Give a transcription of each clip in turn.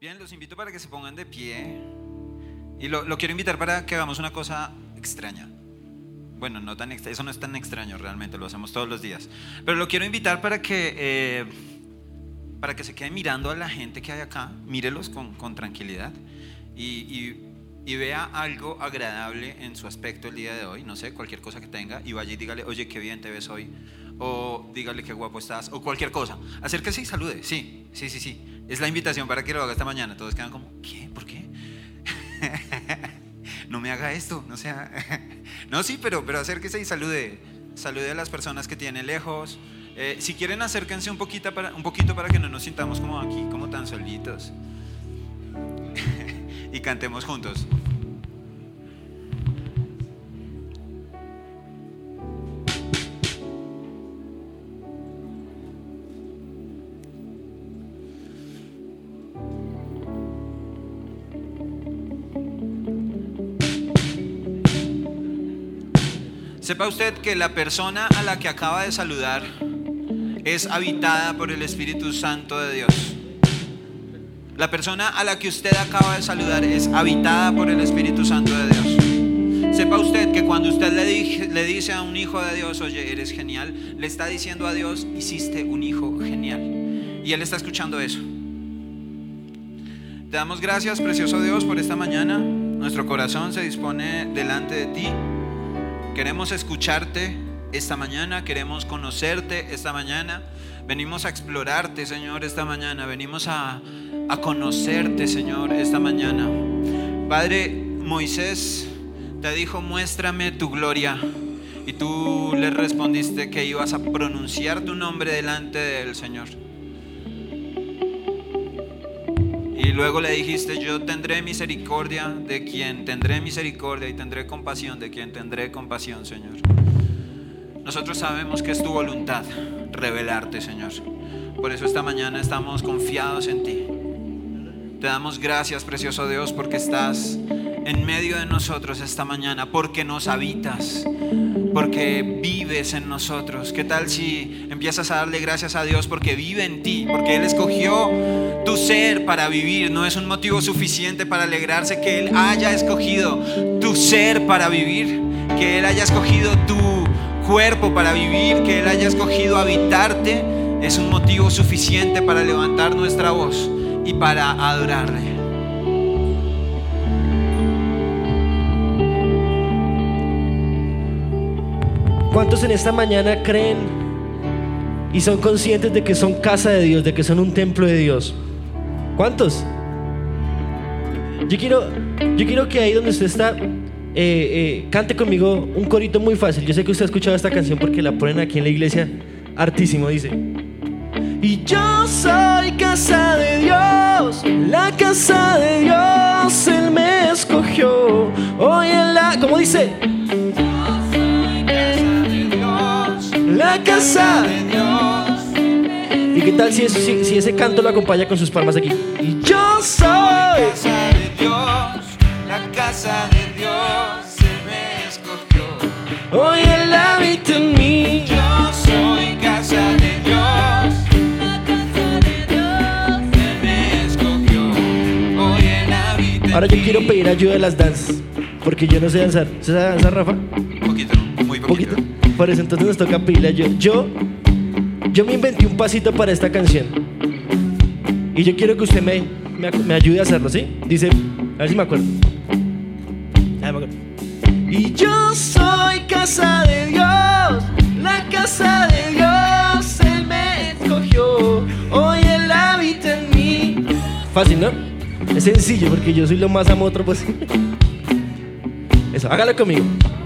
Bien, los invito para que se pongan de pie. Y lo quiero invitar para que hagamos una cosa extraña. Bueno, no tan eso no es tan extraño realmente, lo hacemos todos los días. Pero lo quiero invitar para que se quede mirando a la gente que hay acá. Mírelos con tranquilidad y vea algo agradable en su aspecto el día de hoy. No sé, cualquier cosa que tenga, y vaya y dígale: oye, qué bien te ves hoy. O dígale: qué guapo estás. O cualquier cosa. Acérquese y salude. Sí. Es la invitación para que lo haga esta mañana. Todos quedan como: ¿qué? ¿Por qué? No me haga esto, no sea. No, sí, pero acérquese y salude a las personas que tiene lejos. Si quieren, acérquense un poquito para que no nos sintamos como aquí, como tan solitos. Y cantemos juntos. Sepa usted que la persona a la que acaba de saludar es habitada por el Espíritu Santo de Dios. La persona a la que usted acaba de saludar es habitada por el Espíritu Santo de Dios. Sepa usted que cuando usted le dice a un hijo de Dios: oye, eres genial, le está diciendo a Dios: hiciste un hijo genial. Y Él está escuchando eso. Te damos gracias, precioso Dios, por esta mañana. Nuestro corazón se dispone delante de ti. Queremos escucharte esta mañana, queremos conocerte esta mañana. Venimos a explorarte, Señor, esta mañana. Venimos a conocerte, Señor, esta mañana. Padre, Moisés te dijo: muéstrame tu gloria. Y tú le respondiste que ibas a pronunciar tu nombre delante de él, Señor. Y luego le dijiste: yo tendré misericordia de quien tendré misericordia, y tendré compasión de quien tendré compasión, Señor. Nosotros sabemos que es tu voluntad revelarte, Señor. Por eso esta mañana estamos confiados en ti. Te damos gracias, precioso Dios, porque estás en medio de nosotros esta mañana, porque nos habitas, porque vives en nosotros. ¿Qué tal si empiezas a darle gracias a Dios porque vive en ti? Porque Él escogió tu ser para vivir. No es un motivo suficiente para alegrarse que Él haya escogido tu ser para vivir, que Él haya escogido tu cuerpo para vivir, que Él haya escogido habitarte. Es un motivo suficiente para levantar nuestra voz y para adorarle. ¿Cuántos en esta mañana creen y son conscientes de que son casa de Dios, de que son un templo de Dios? ¿Cuántos? Yo quiero que ahí donde usted está cante conmigo un corito muy fácil. Yo sé que usted ha escuchado esta canción porque la ponen aquí en la iglesia hartísimo. Dice: y yo soy casa de Dios, la casa de Dios, Él me escogió. Hoy en la... ¿Cómo dice? La casa de Dios. ¿Y qué tal si ese canto lo acompaña con sus palmas aquí? Y yo soy casa de Dios, la casa de Dios, Él me escogió. Hoy Él habita en mí. Yo soy casa de Dios, la casa de Dios, Él me escogió. Hoy Él habita en Ahora yo quiero pedir ayuda de las danzas, porque yo no sé danzar. ¿Se sabe danzar, Rafa? Poquito, muy poquito. Por eso entonces nos toca pedirle ayuda. Yo me inventé un pasito para esta canción y yo quiero que usted me ayude a hacerlo, ¿sí? Dice, a ver si me acuerdo. Me acuerdo. Y yo soy casa de Dios, la casa de Dios, Él me escogió. Hoy Él habita en mí. Fácil, ¿no? Es sencillo porque yo soy lo más amotro posible. Eso, hágalo conmigo.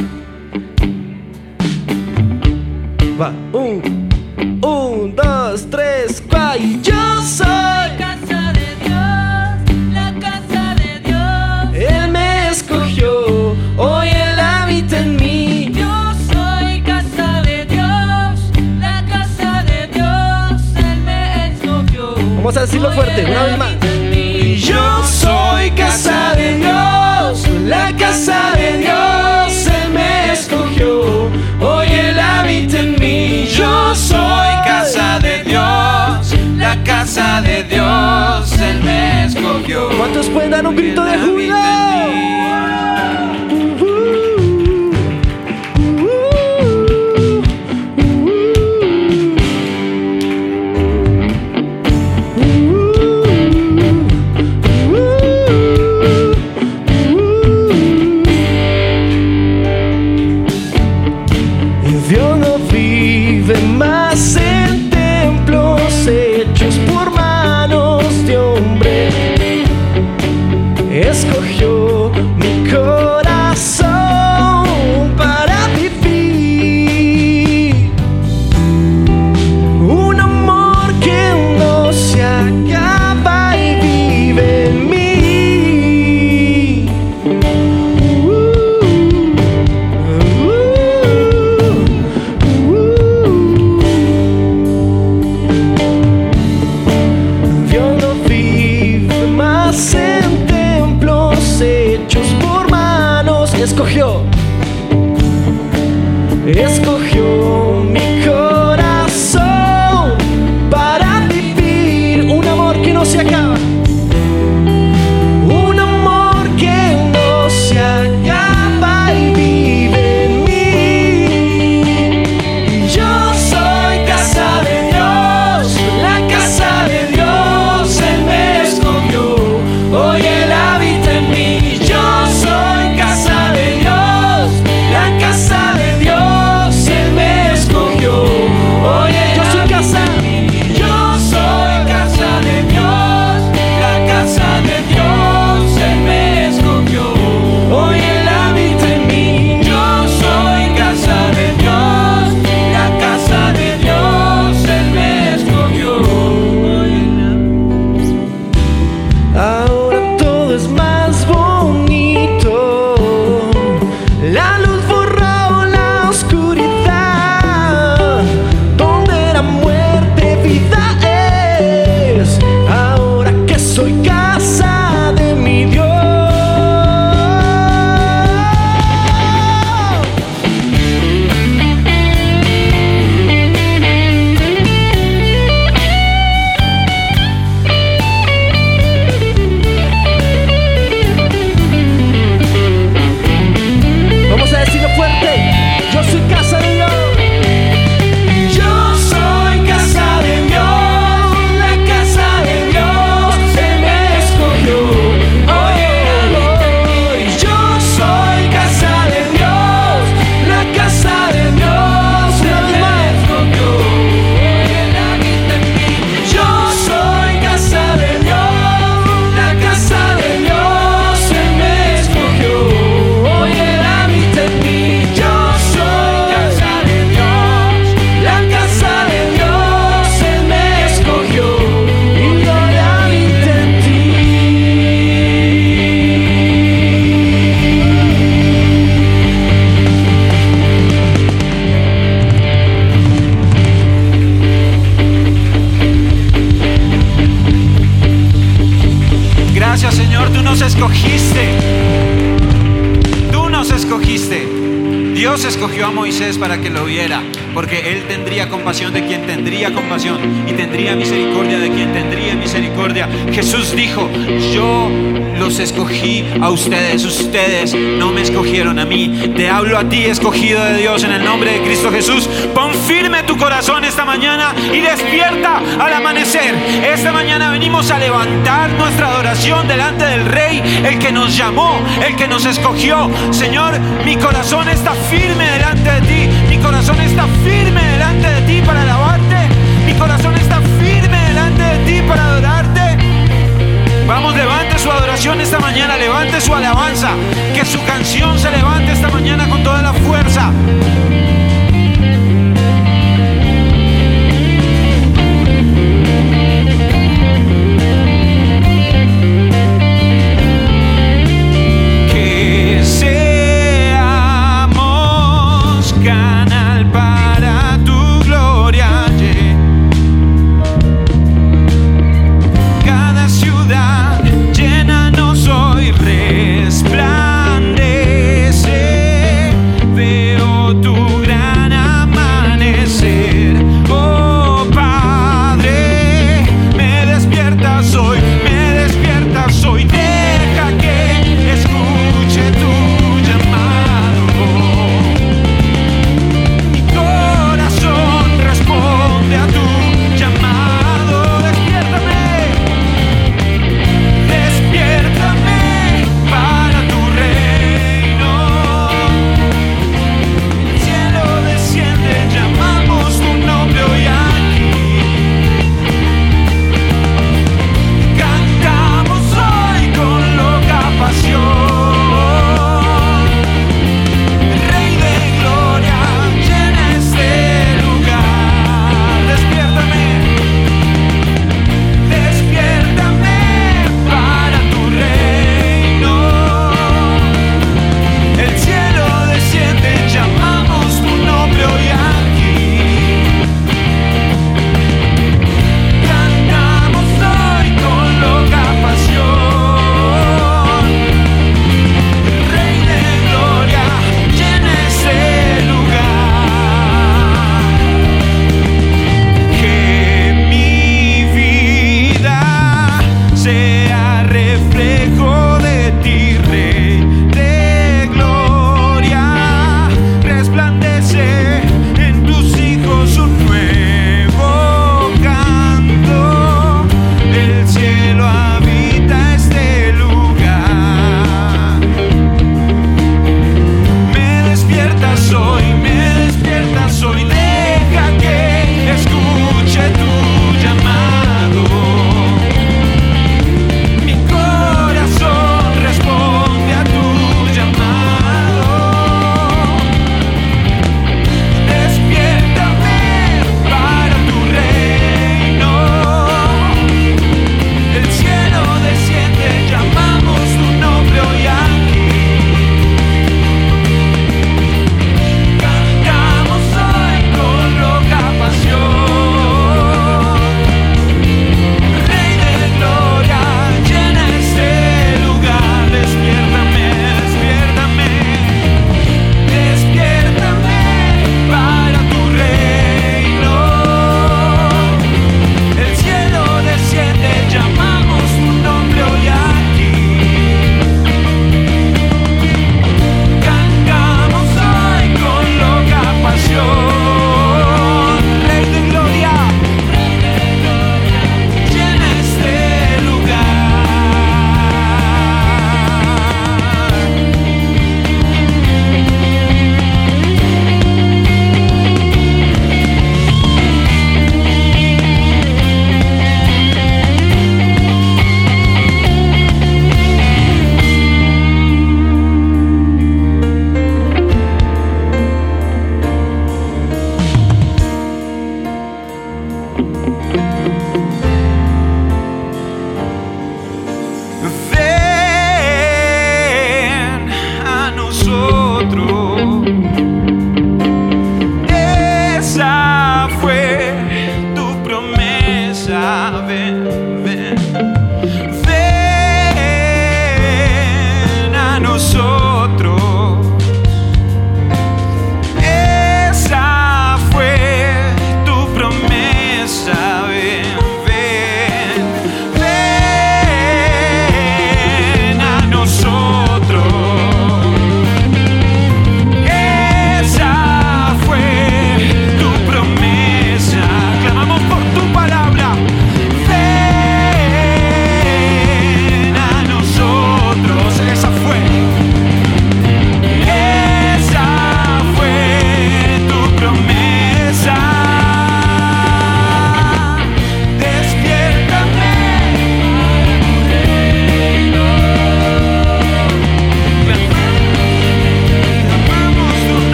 Va, 1, 2, 3, 4. Y yo soy casa de Dios, la casa de Dios. Él me escogió, hoy Él habita en mí. Yo soy casa de Dios, la casa de Dios, Él me escogió. Vamos a decirlo fuerte, una vez más. Y yo soy casa de Dios, la casa de Dios, Él me escogió, hoy Él habita en mí. Yo soy casa de Dios, la casa de Dios, Él me escogió. dan un grito de júbilo. Dios no vive más en templos hechos por manos de hombre. Escogió mi corazón para vivir un amor que no se acaba y vive en mí. Dios no vive más en templos hechos por manos. Escogió mi corazón para vivir un amor que no se acaba. Un amor que no se acaba y vive en mí. Yo soy casa de Dios, la casa de Dios. Él me escogió, hoy Él habita en mí. Yo soy casa de Dios, la casa de Dios. Él me escogió, hoy Él habita en mí. Yo soy casa de Dios, la casa de Dios. Él me escogió, hoy Él habita en mí. Yo soy casa de Dios, la casa de Dios. Él me escogió, hoy ahora todo es más bonito. La luz borró la oscuridad. Donde era muerte, vida es. Ahora que soy casa de mi Dios. Vamos a decirlo fuerte. Yo soy casa de Dios. Yo soy casa de Dios, la casa de Dios. Él me escogió, hoy Él habita en mí. Yo soy casa de Dios, la casa de Dios. Él me escogió, hoy Él habita en mí. Yo soy casa de Dios, la casa de Dios. Él me escogió, hoy Él habita en mí. Yo soy casa de Dios, la casa de Dios. Él me escogió y hoy habita en ti. Gracias, Señor, tú nos escogiste. Tú nos escogiste. Dios escogió a Moisés para que lo viera, porque él tendría compasión de quien tendría compasión y tendría misericordia de quien tendría misericordia. Jesús dijo: yo los escogí a ustedes, ustedes no me escogieron a mí. Te hablo a ti, escogido de Dios, en el nombre de Cristo Jesús. Pon firme tu corazón esta mañana y despierta al amanecer. Esta mañana venimos a levantar nuestra adoración delante del Rey, el que nos llamó, el que nos escogió. Señor, mi corazón está firme delante de ti. Mi corazón está firme delante de ti para alabarte. Mi corazón está firme delante de ti para adorarte. Vamos, levante su adoración esta mañana, levante su alabanza. Que su canción se levante esta mañana con toda la fuerza. Que seamos canal para tu gloria. Cada ciudad llénanos hoy, resplandece. Veo tu ven, ven. Ven a nosotros. Esa fue tu promesa. Ven, ven, ven a nosotros. Esa fue tu promesa. Clamamos por tu palabra. Ven a nosotros. Esa fue.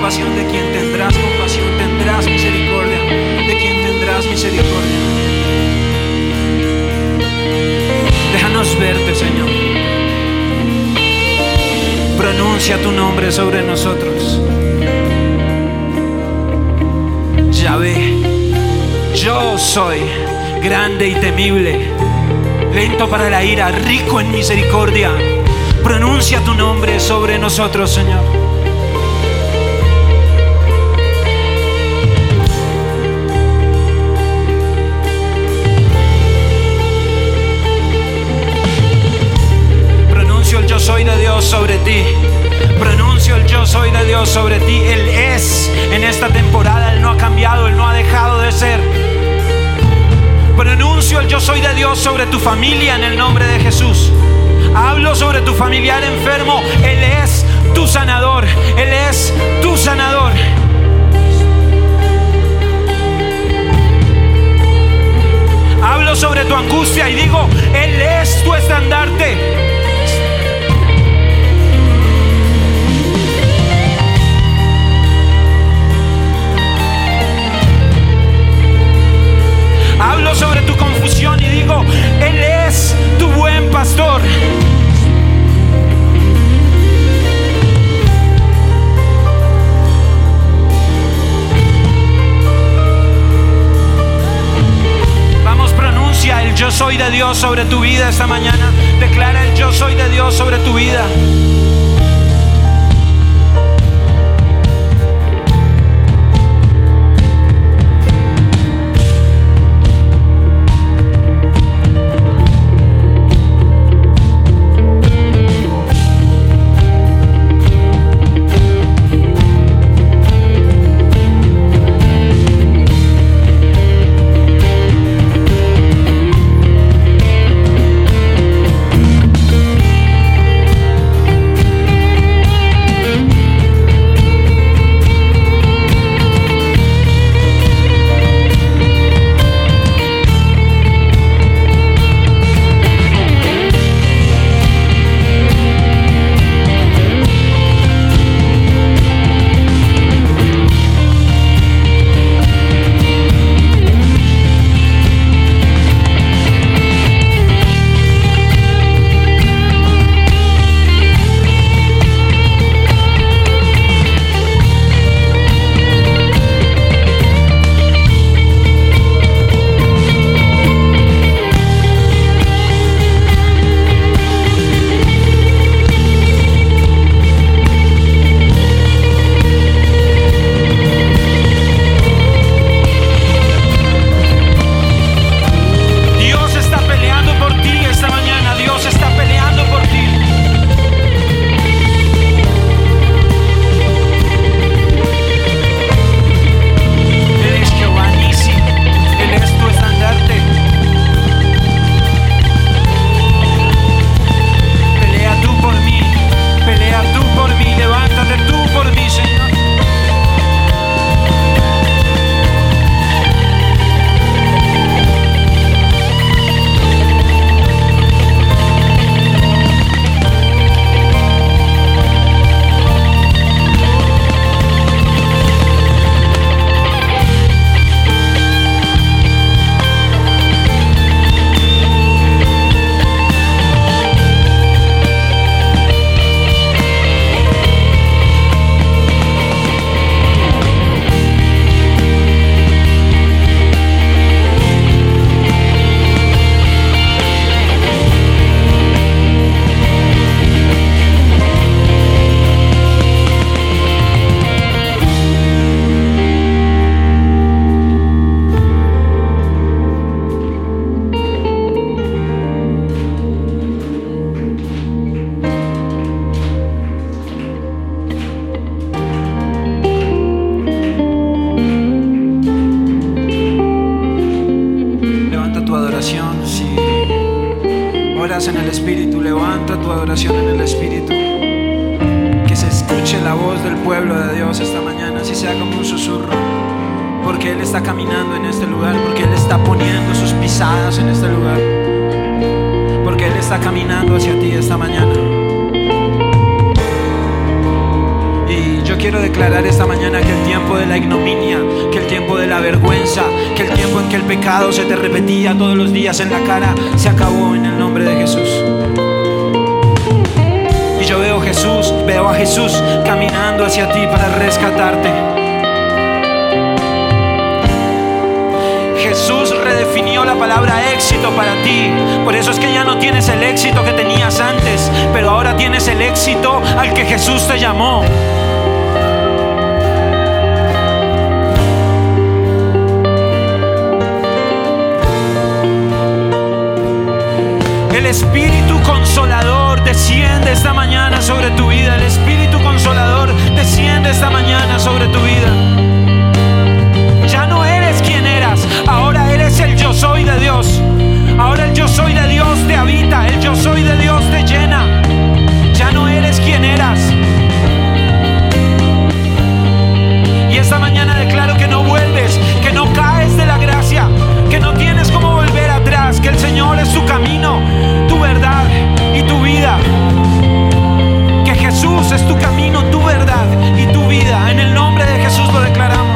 compasión de quien tendrás compasión, tendrás misericordia de quien tendrás misericordia. Déjanos verte, Señor. Pronuncia tu nombre sobre nosotros. Yahvé, yo soy grande y temible, lento para la ira, rico en misericordia. Pronuncia tu nombre sobre nosotros, Señor. Pronuncio el yo soy de Dios sobre ti. Pronuncio el yo soy de Dios sobre ti. Él es en esta temporada, Él no ha cambiado, Él no ha dejado de ser. Pronuncio el yo soy de Dios sobre tu familia en el nombre de Jesús. Hablo sobre tu familiar enfermo. Él es tu sanador. Él es tu sanador. Hablo sobre tu angustia y digo, Él es tu estandarte. Hablo sobre tu confusión y digo, Él es tu buen pastor. Vamos, pronuncia el yo soy de Dios sobre tu vida esta mañana. Declara el yo soy de Dios sobre tu vida. oras en el Espíritu, levanta tu adoración en el Espíritu. Que se escuche la voz del pueblo de Dios esta mañana, así sea como un susurro, porque Él está caminando en este lugar, porque Él está poniendo sus pisadas en este lugar, porque Él está caminando hacia ti esta mañana. Y yo quiero declarar esta mañana que el tiempo de la ignominia, que el tiempo de la vergüenza, que el tiempo en que el pecado se te repetía todos los días en la cara, se acabó en el nombre de Jesús. Y yo veo a Jesús caminando hacia ti para rescatarte. Jesús redefinió la palabra éxito para ti. Por eso es que ya no tienes el éxito que tenías antes, pero ahora tienes el éxito al que Jesús te llamó. El Espíritu Consolador desciende esta mañana sobre tu vida. El Espíritu Consolador desciende esta mañana sobre tu vida. Ya no eres quien eras, ahora eres el yo soy de Dios. Ahora el yo soy de Dios te habita, el yo soy de Dios te llena. Ya no eres quien eras. Y esta mañana declaro que no vuelves, que no caes de la gracia, que no tienes cómo volver atrás, que el Señor es tu camino, tu verdad y tu vida. Que Jesús es tu camino, tu verdad y tu vida. En el nombre de Jesús lo declaramos.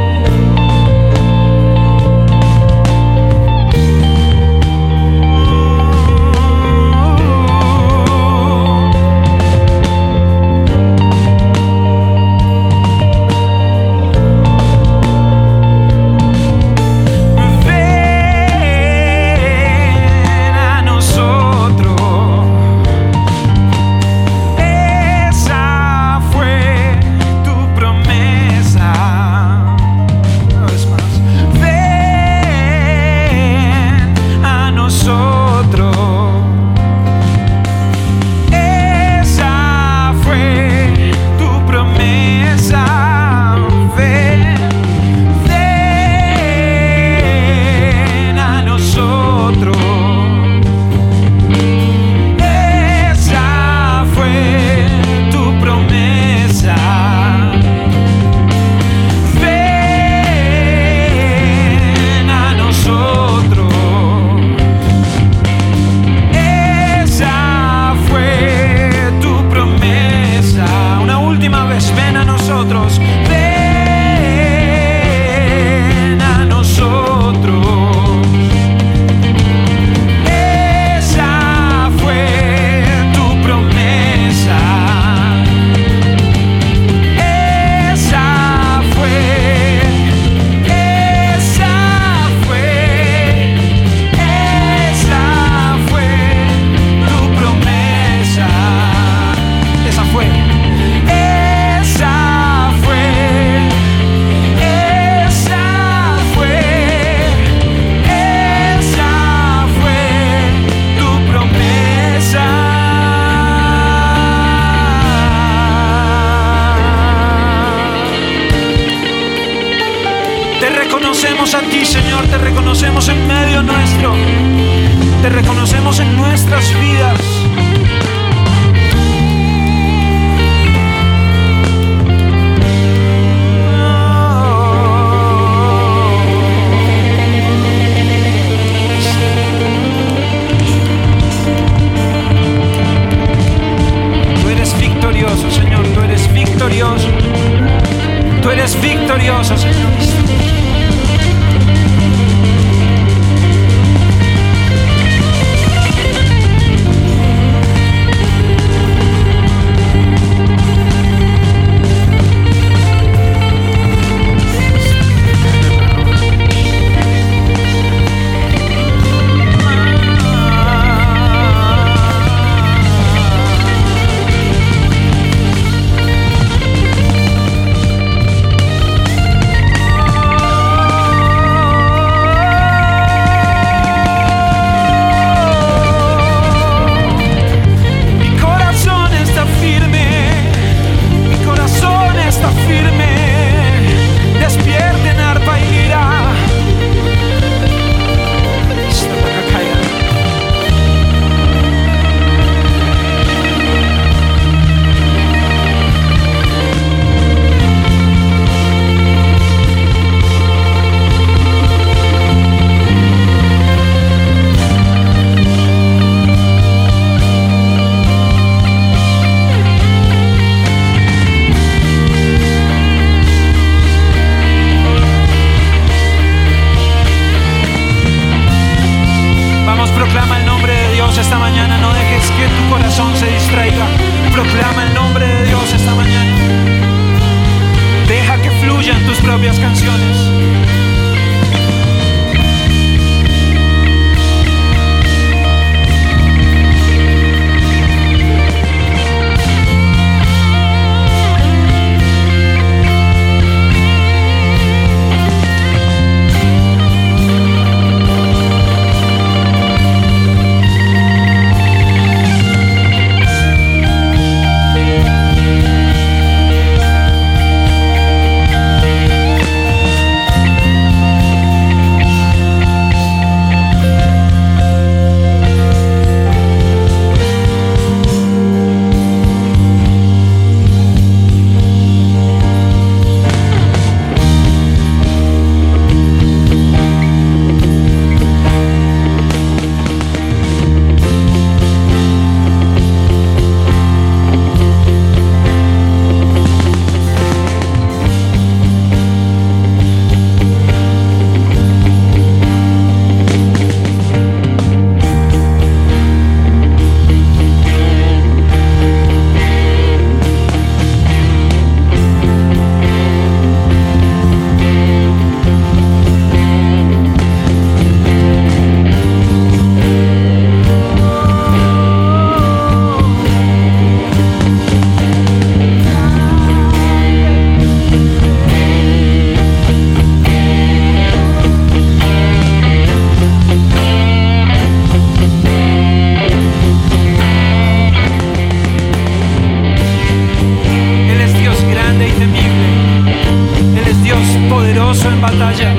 A ti, Señor, te reconocemos en medio nuestro, te reconocemos en nuestras vidas. Tú eres victorioso, Señor, tú eres victorioso, tú eres victorioso, Señor. propias canciones. En batalla.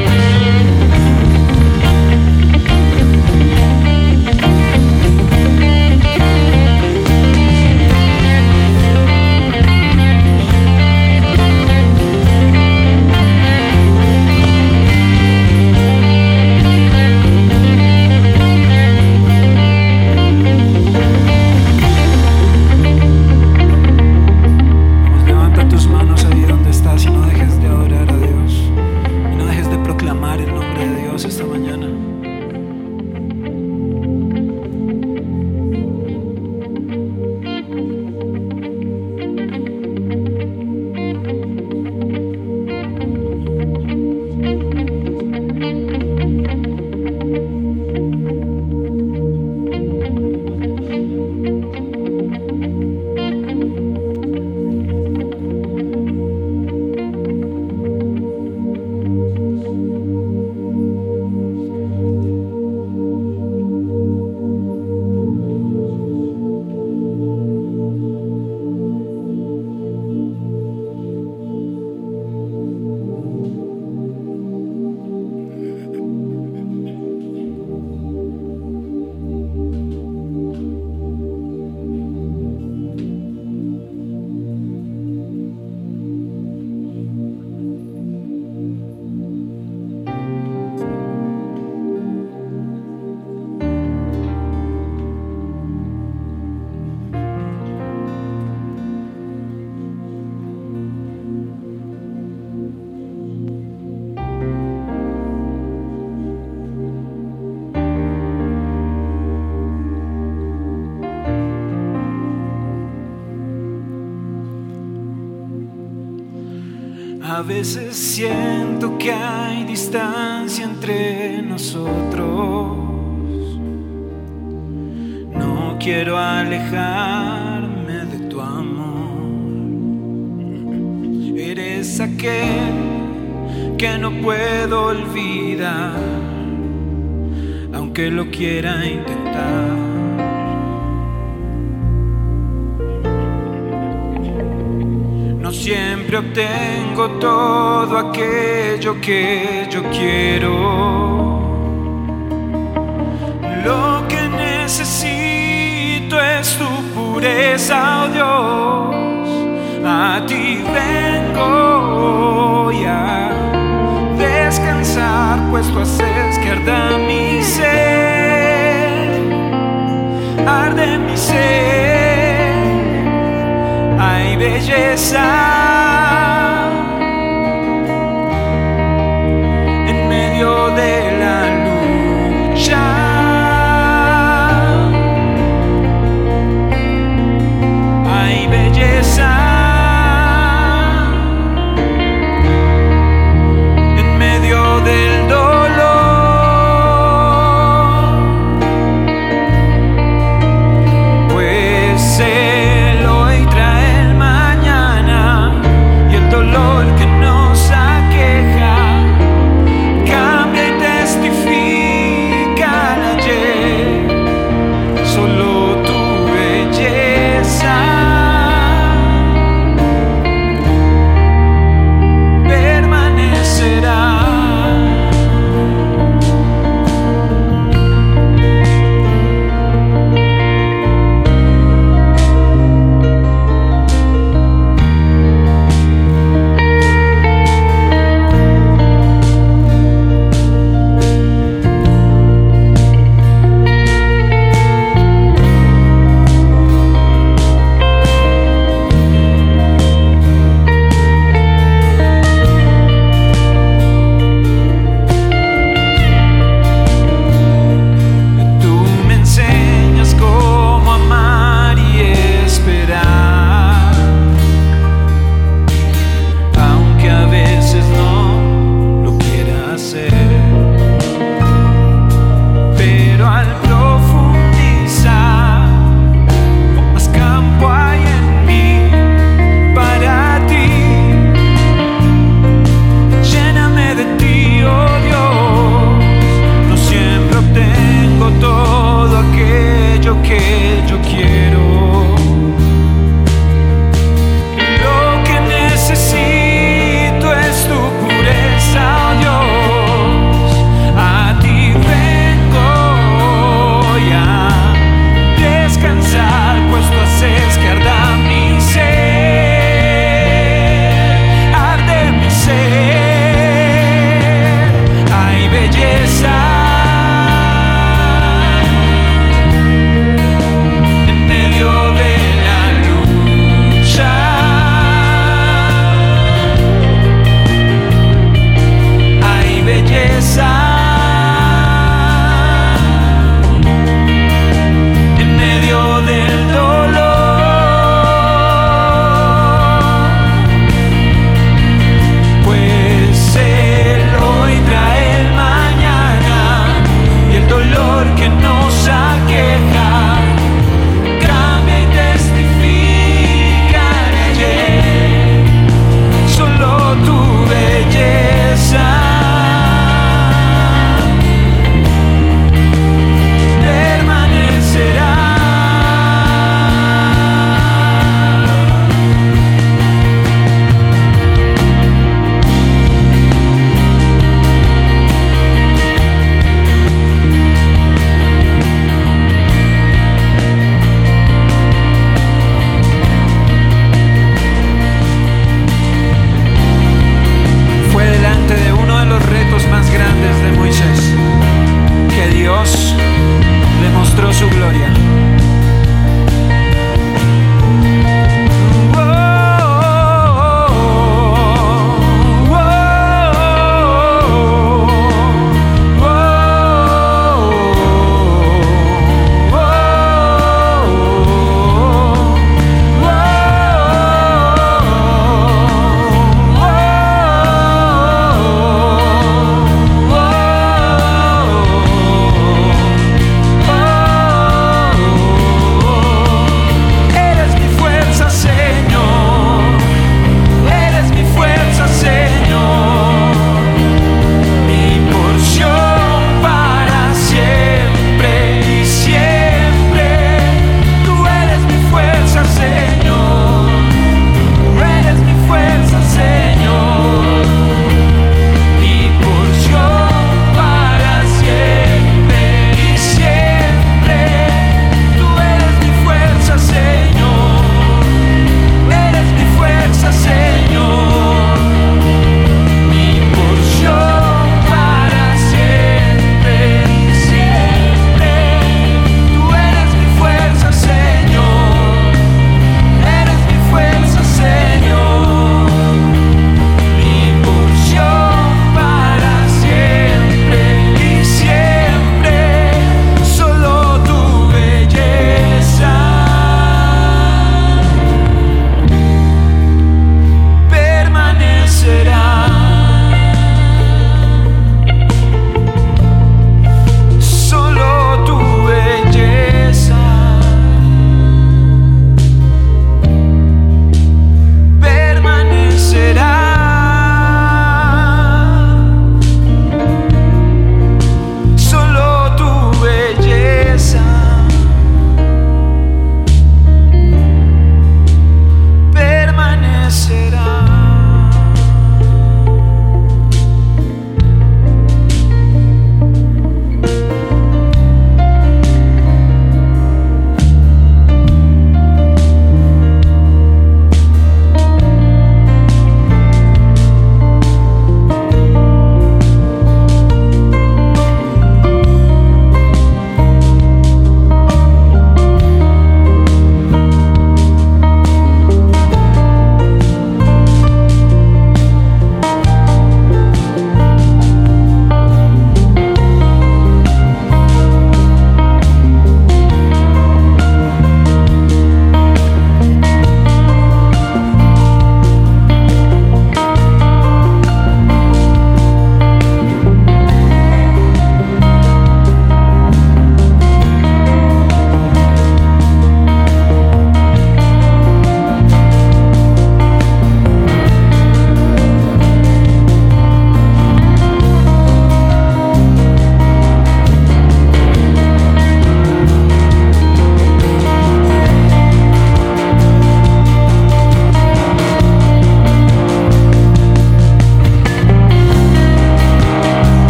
Vamos, levanta tus manos ahí donde estás y no dejes de adorar a Dios. Y no dejes de proclamar el nombre de Dios esta mañana. A veces siento que hay distancia entre nosotros. No quiero alejarme de tu amor. Eres aquel que no puedo olvidar, aunque lo quiera intentar. No siempre obtengo todo aquello que yo quiero. Lo que necesito es tu pureza, oh Dios. A ti vengo hoy a descansar, pues tú haces que arda mi ser, arde mi ser. Hay belleza en medio de la lucha. Hay belleza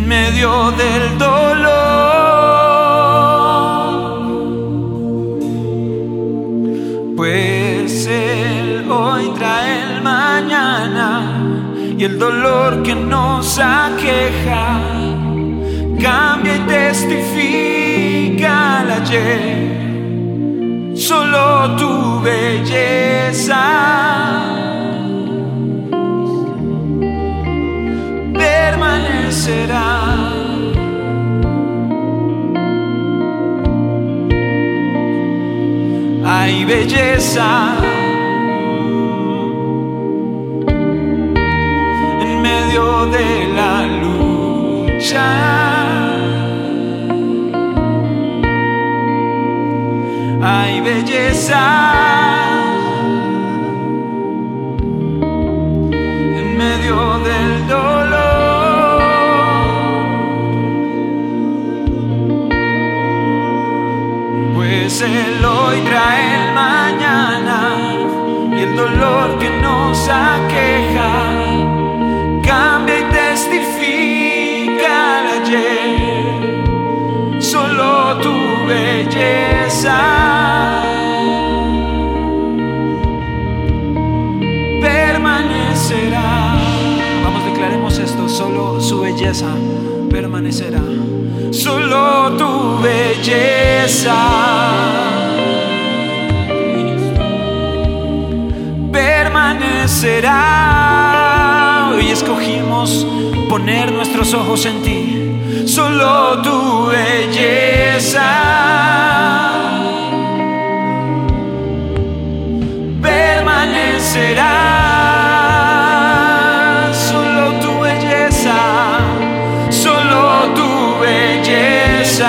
en medio del dolor, pues Él hoy trae el mañana y el dolor que nos aqueja cambia y testifica el ayer. Solo tu belleza permanecerá. Hay belleza en medio de la lucha. Hay belleza en medio del dolor, pues Él hoy trae el mañana y el dolor que nos aqueja cambia y testifica el ayer. Solo tu belleza permanecerá. Vamos, declaremos esto. Solo su belleza permanecerá. Solo tu belleza permanecerá. Hoy escogimos poner nuestros ojos en ti. Solo tu belleza permanecerá. Solo tu belleza, solo tu belleza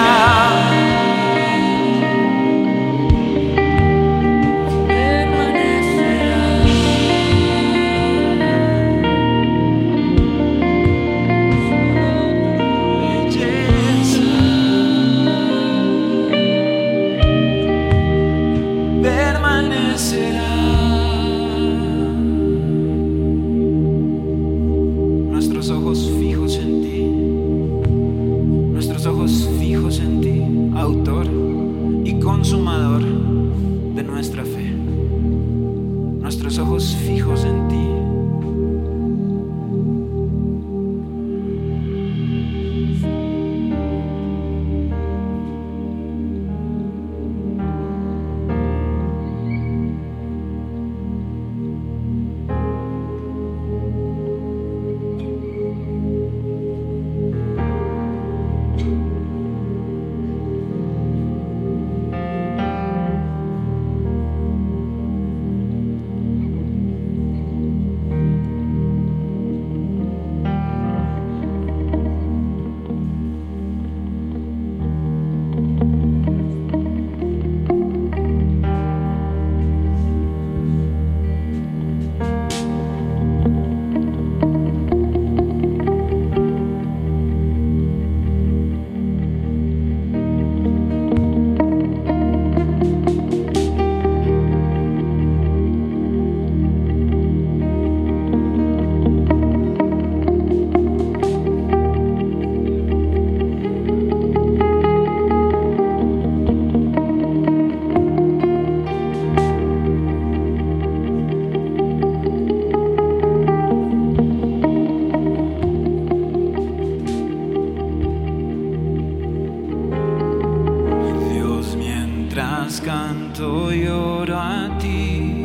canto y oro a ti.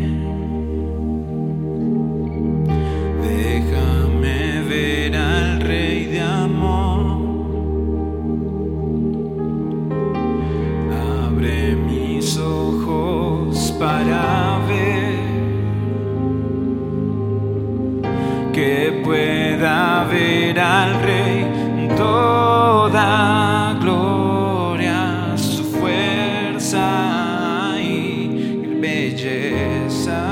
Déjame ver al Rey de amor. Abre mis ojos para ver que pueda ver al Rey en toda gloria, su fuerza y belleza.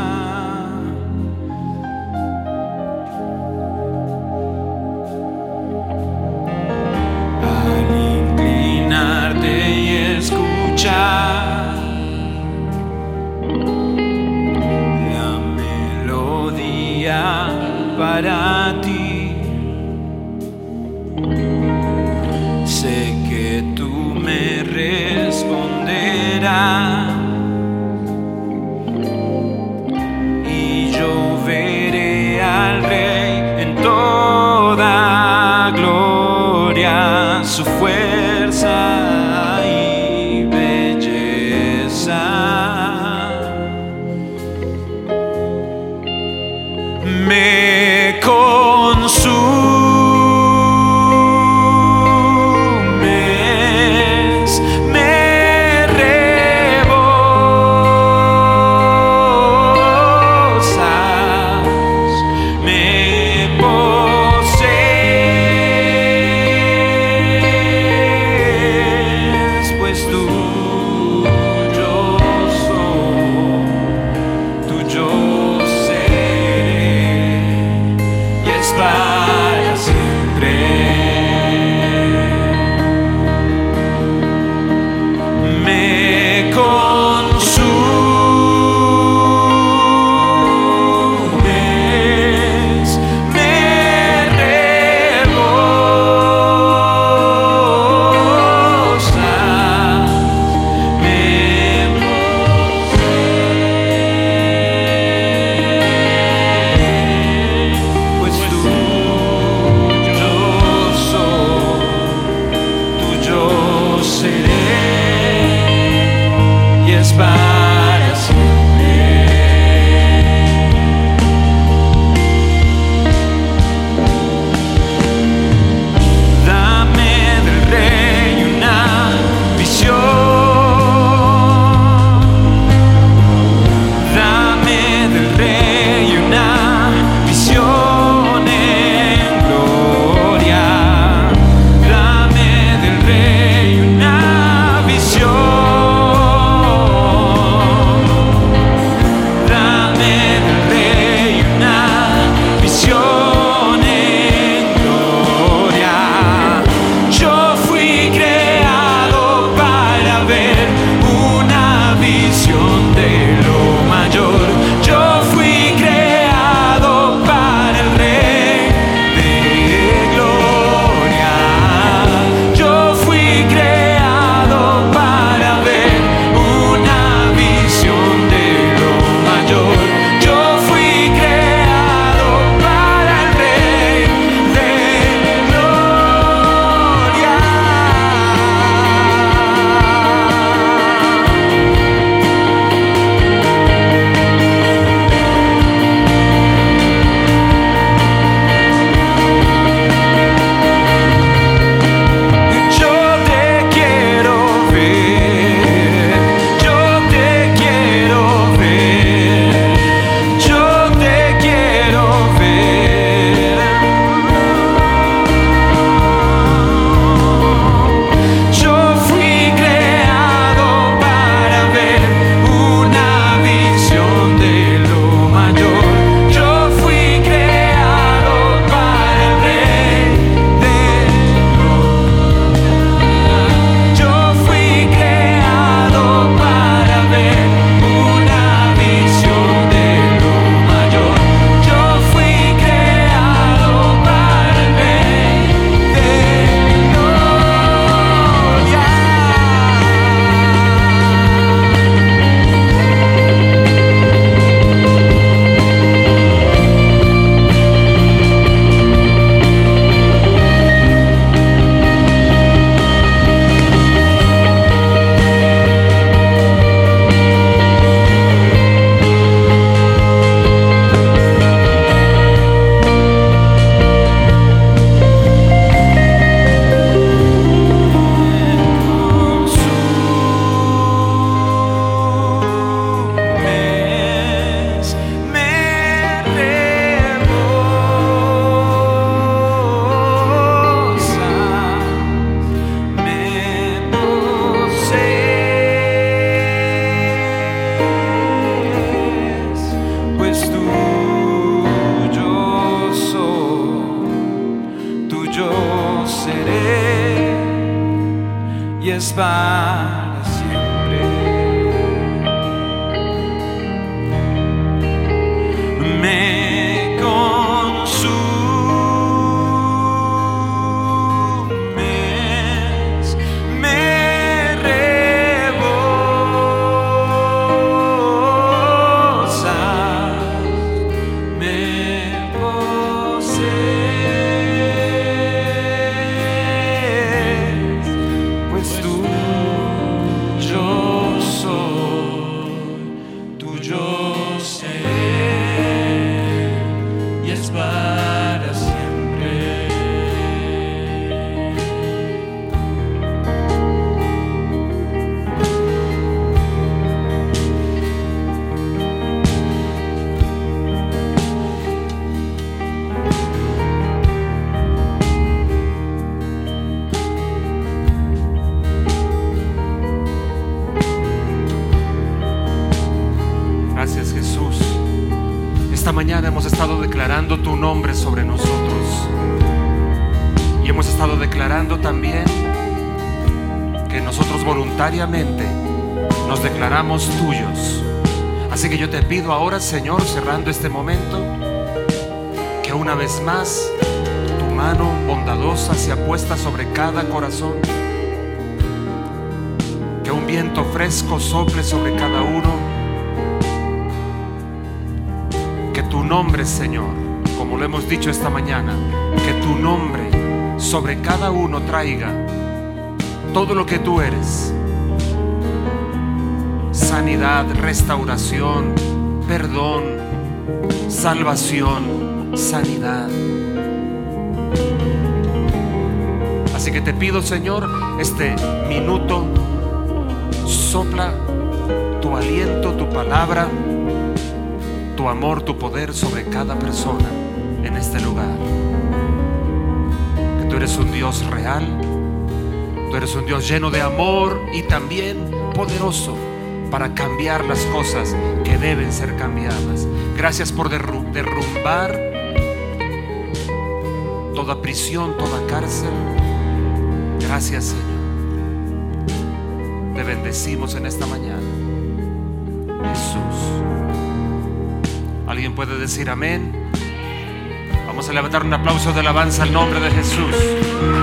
Al inclinarte y escuchar la melodía para ti, su fuerza y belleza. Me consumes, me rebosas, me posees, pues tuyo soy, tuyo seré, y es para siempre. Me consumes, me rebosas, me posees, pues tuyo soy, tuyo seré, y es para siempre. Dame del Rey una visión, dame del Rey una visión en gloria, dame del Rey una visión, dame del Rey una visión en gloria. Yo fui creado para ver una visión de lo mayor. Yo fui creado para el Rey de gloria. Yo fui creado para ver una visión de lo mayor. Yo fui creado para el Rey de gloria. Yo te quiero ver, yo te quiero ver, yo te quiero ver. Yo fui creado para ver una visión de lo mayor. Yo fui creado para el Rey de gloria. Yo fui creado para ver una visión de lo mayor. Yo fui creado para el Rey de gloria. Consumes, me rebosas, me posees, pues tuyo soy, tuyo seré, y es para siempre. Me consumes, me rebosas, me posees, esta mañana hemos estado declarando tu nombre sobre nosotros. Y hemos estado declarando también que nosotros voluntariamente nos declaramos tuyos. Así que yo te pido ahora, Señor, cerrando este momento, que una vez más tu mano bondadosa sea puesta sobre cada corazón, que un viento fresco sople sobre cada uno, que tu nombre, Señor, como lo hemos dicho esta mañana, que tu nombre sobre cada uno traiga todo lo que tú eres: sanidad, restauración, perdón, salvación, sanidad. Así que te pido, Señor, este minuto, sopla tu aliento, tu palabra, tu amor, tu poder sobre cada persona en este lugar. Que tú eres un Dios real, tú eres un Dios lleno de amor y también poderoso para cambiar las cosas que deben ser cambiadas. Gracias por derrumbar toda prisión, toda cárcel. Gracias, Señor. Te bendecimos en esta mañana, Jesús. ¿Alguien puede decir amén? Vamos a levantar un aplauso de alabanza al nombre de Jesús.